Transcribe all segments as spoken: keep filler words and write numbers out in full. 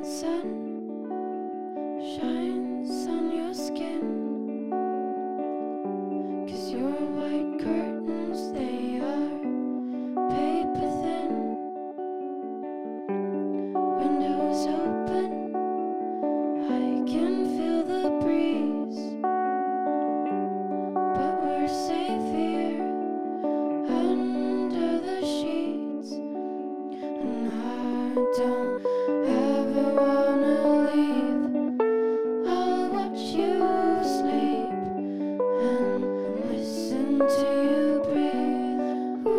sun shines on your skin, 'cause your white curtains, they are paper thin. Windows open, I can feel the breeze, but we're safe here under the sheets. And I don't ever wanna leave. I'll watch you sleep and listen to you breathe.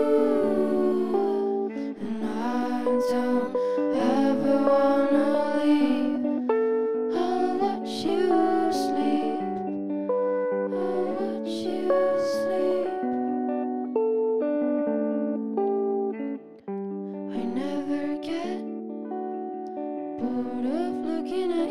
Ooh, and I don't ever wanna leave. I'll watch you sleep. I'll watch you sleep. I never get bored of looking